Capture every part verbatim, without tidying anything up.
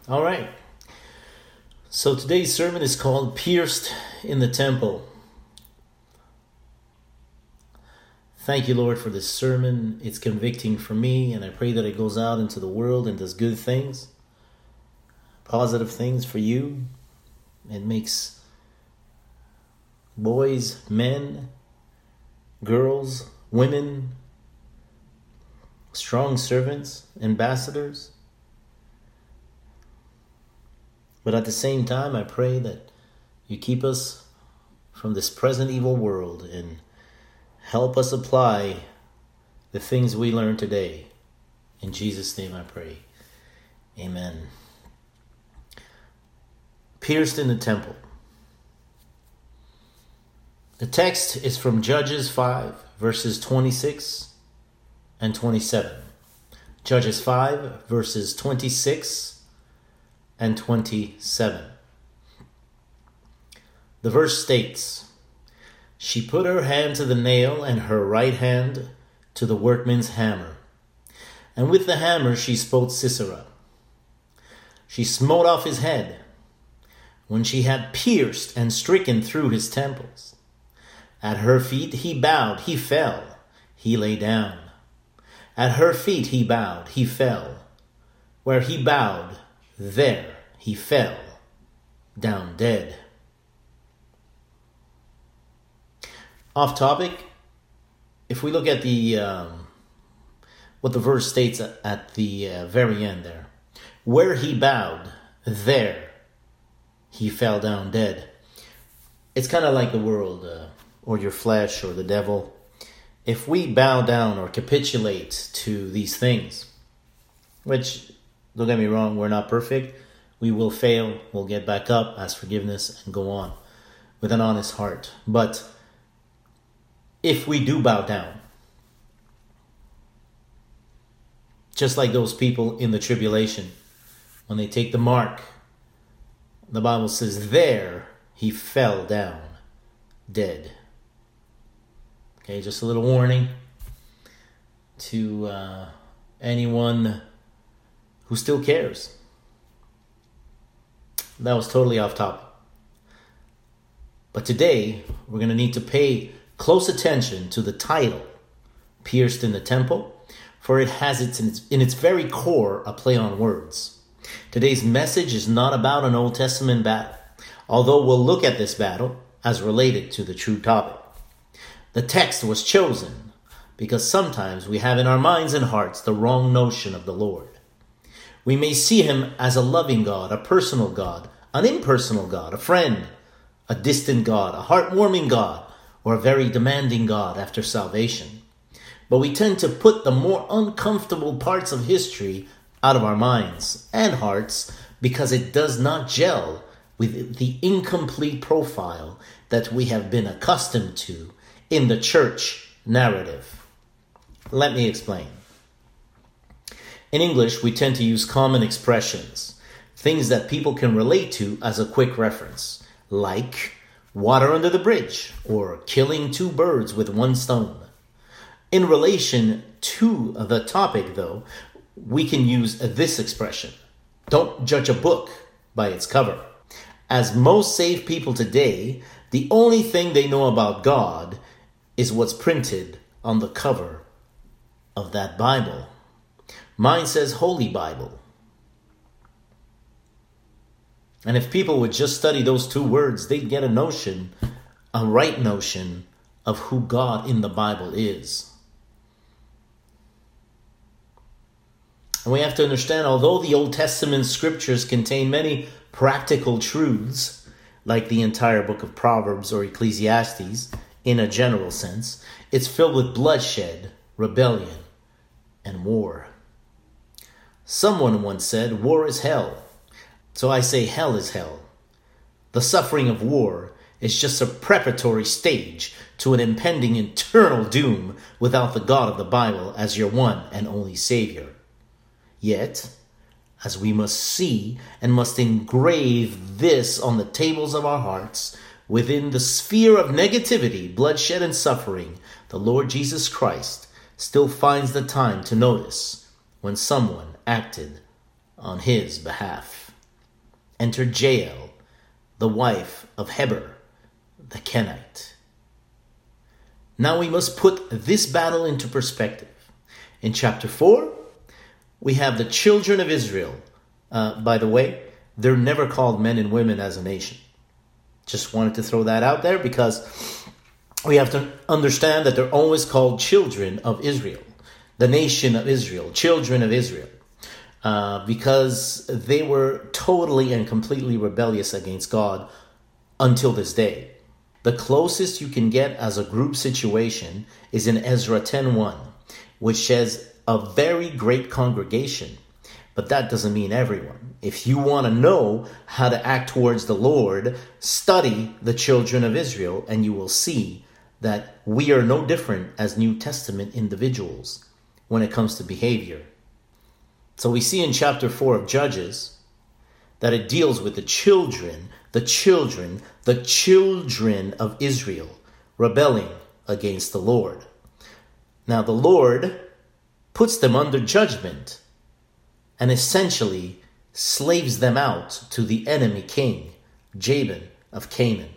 All right. So today's sermon is called Pierced in the Temple. Thank you, Lord, for this sermon. It's convicting for me, and I pray that it goes out into the world and does good things, positive things for you. It makes boys, men, girls, women, strong servants, ambassadors. But at the same time, I pray that you keep us from this present evil world and help us apply the things we learn today. In Jesus' name I pray. Amen. Pierced in the temple. The text is from Judges five, verses twenty-six and twenty-seven. Judges five, verses twenty-six and twenty-seven. The verse states, "She put her hand to the nail and her right hand to the workman's hammer. And with the hammer she smote Sisera. She smote off his head. When she had pierced and stricken through his temples. At her feet he bowed, he fell, he lay down. At her feet he bowed, he fell. Where he bowed, there he fell, down dead." Off topic, if we look at the um, what the verse states at, at the uh, very end there, where he bowed, there he fell down dead. It's kind of like the world, uh, or your flesh, or the devil. If we bow down or capitulate to these things, which, don't get me wrong, we're not perfect. We will fail. We'll get back up, ask forgiveness, and go on with an honest heart. But if we do bow down, just like those people in the tribulation, when they take the mark, the Bible says, there he fell down dead. Okay, just a little warning to uh, anyone who still cares. That was totally off topic. But today, we're going to need to pay close attention to the title, Pierced in the Temple, for it has its in, its in its very core a play on words. Today's message is not about an Old Testament battle, although we'll look at this battle as related to the true topic. The text was chosen because sometimes we have in our minds and hearts the wrong notion of the Lord. We may see him as a loving God, a personal God, an impersonal God, a friend, a distant God, a heartwarming God, or a very demanding God after salvation. But we tend to put the more uncomfortable parts of history out of our minds and hearts because it does not gel with the incomplete profile that we have been accustomed to in the church narrative. Let me explain. In English, we tend to use common expressions, things that people can relate to as a quick reference, like water under the bridge or killing two birds with one stone. In relation to the topic, though, we can use this expression: don't judge a book by its cover. As most saved people today, the only thing they know about God is what's printed on the cover of that Bible. Mine says Holy Bible. And if people would just study those two words, they'd get a notion, a right notion of who God in the Bible is. And we have to understand, although the Old Testament scriptures contain many practical truths, like the entire book of Proverbs or Ecclesiastes, in a general sense, it's filled with bloodshed, rebellion, and war. Someone once said, war is hell. So I say hell is hell. The suffering of war is just a preparatory stage to an impending eternal doom without the God of the Bible as your one and only Savior. Yet, as we must see and must engrave this on the tables of our hearts, within the sphere of negativity, bloodshed, and suffering, the Lord Jesus Christ still finds the time to notice when someone acted on his behalf. entered Jael, the wife of Heber the Kenite. Now we must put this battle into perspective. In chapter four, we have the children of Israel. Uh, by the way, they're never called men and women as a nation. Just wanted to throw that out there because we have to understand that they're always called children of Israel, the nation of Israel, children of Israel, uh, because they were totally and completely rebellious against God until this day. The closest you can get as a group situation is in Ezra ten one, which says a very great congregation, but that doesn't mean everyone. If you want to know how to act towards the Lord, study the children of Israel, and you will see that we are no different as New Testament individuals when it comes to behavior. So we see in chapter four of Judges that it deals with the children, the children, the children of Israel rebelling against the Lord. Now the Lord puts them under judgment and essentially slaves them out to the enemy king, Jabin of Canaan.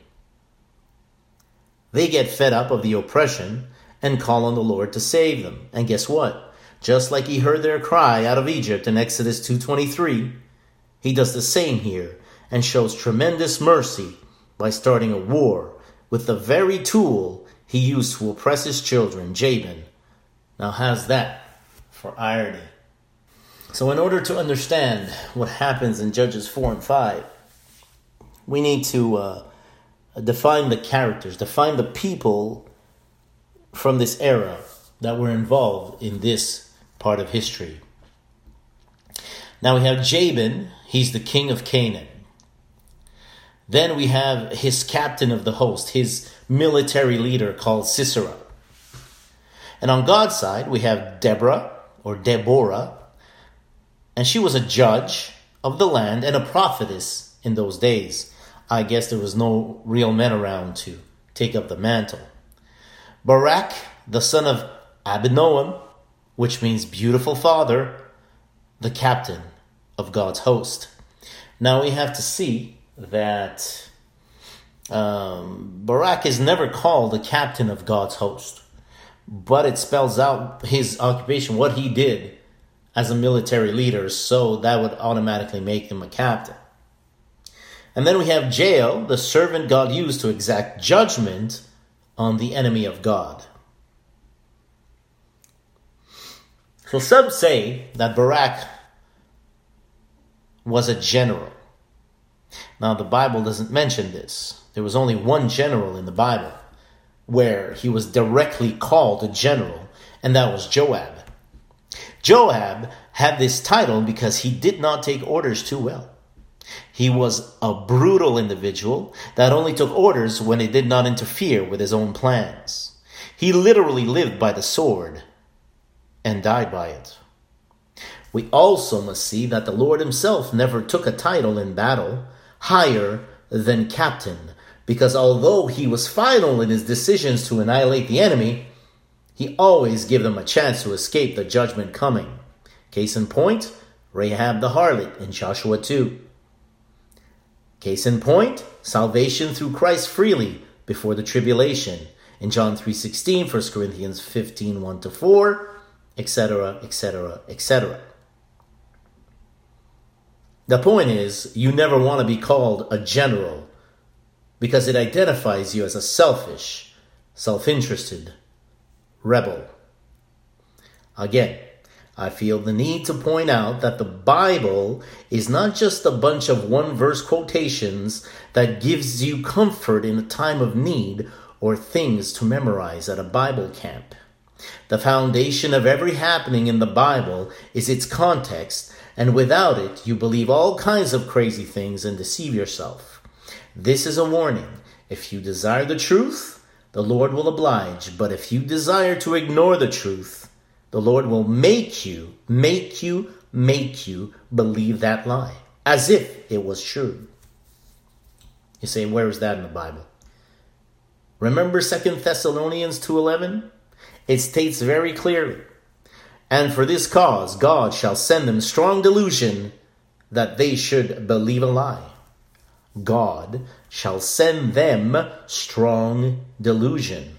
They get fed up of the oppression and call on the Lord to save them. And guess what? Just like he heard their cry out of Egypt in Exodus two twenty-three, he does the same here and shows tremendous mercy by starting a war with the very tool he used to oppress his children, Jabin. Now how's that for irony? So in order to understand what happens in Judges four and five, we need to uh, define the characters, define the people from this era that were involved in this part of history. Now we have Jabin, he's the king of Canaan. Then we have his captain of the host, his military leader called Sisera. And on God's side, we have Deborah, or Deborah, and she was a judge of the land and a prophetess in those days. I guess there was no real men around to take up the mantle. Barak, the son of Abinoam, which means beautiful father, the captain of God's host. Now we have to see that um, Barak is never called the captain of God's host, but it spells out his occupation, what he did as a military leader, so that would automatically make him a captain. And then we have Jael, the servant God used to exact judgment on the enemy of God. So some say that Barak was a general. Now the Bible doesn't mention this. There was only one general in the Bible where he was directly called a general, and that was Joab. Joab had this title because he did not take orders too well. He was a brutal individual that only took orders when it did not interfere with his own plans. He literally lived by the sword and died by it. We also must see that the Lord himself never took a title in battle higher than captain, because although he was final in his decisions to annihilate the enemy, he always gave them a chance to escape the judgment coming. Case in point, Rahab the harlot in Joshua two. Case in point, salvation through Christ freely before the tribulation in John three sixteen, First Corinthians fifteen, one to four, et cetera, et cetera, et cetera. The point is, you never want to be called a general because it identifies you as a selfish, self-interested rebel. Again, I feel the need to point out that the Bible is not just a bunch of one-verse quotations that gives you comfort in a time of need or things to memorize at a Bible camp. The foundation of every happening in the Bible is its context, and without it, you believe all kinds of crazy things and deceive yourself. This is a warning. If you desire the truth, the Lord will oblige. But if you desire to ignore the truth, the Lord will make you, make you, make you believe that lie, as if it was true. You say, where is that in the Bible? Remember Second Thessalonians two eleven? It states very clearly, and for this cause God shall send them strong delusion that they should believe a lie. God shall send them strong delusion.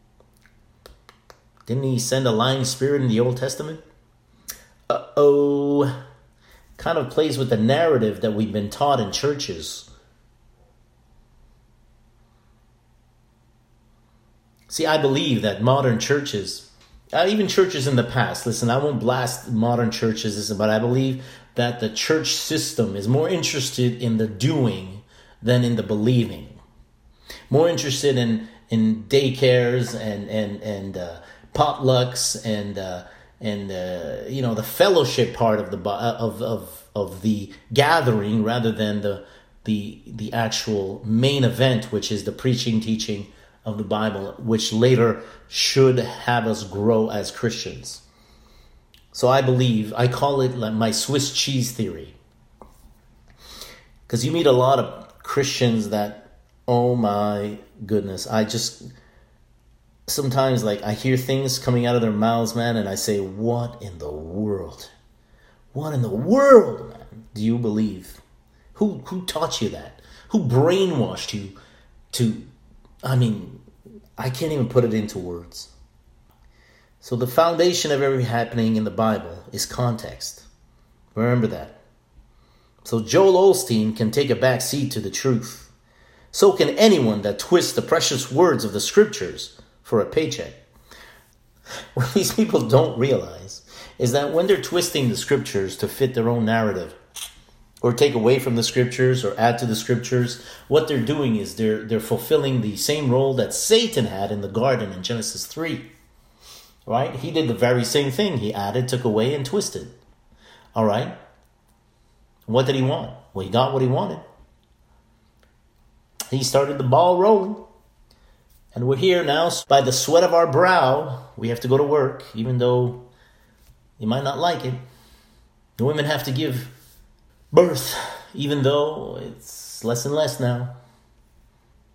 Didn't he send a lying spirit in the Old Testament? Uh-oh. Kind of plays with the narrative that we've been taught in churches. See, I believe that modern churches, uh, even churches in the past, listen, I won't blast modern churches, listen, but I believe that the church system is more interested in the doing than in the believing. More interested in, in daycares and and and uh, potlucks and uh, and uh, you know, the fellowship part of the of of of the gathering rather than the the the actual main event, which is the preaching, teaching of the Bible, which later should have us grow as Christians. So I believe, I call it like my Swiss cheese theory. Because you meet a lot of Christians that, oh my goodness, I just, sometimes like I hear things coming out of their mouths, man, and I say, what in the world? What in the world, man, do you believe? Who who taught you that? Who brainwashed you to, I mean, I can't even put it into words. So the foundation of every happening in the Bible is context. Remember that. So Joel Osteen can take a back seat to the truth. So can anyone that twists the precious words of the scriptures for a paycheck. What these people don't realize is that when they're twisting the scriptures to fit their own narrative, or take away from the scriptures or add to the scriptures, what they're doing is they're they're fulfilling the same role that Satan had in the garden in Genesis three. Right? He did the very same thing. He added, took away, and twisted. All right? What did he want? Well, he got what he wanted. He started the ball rolling. And we're here now by the sweat of our brow. We have to go to work, even though you might not like it. The women have to give birth, even though it's less and less now.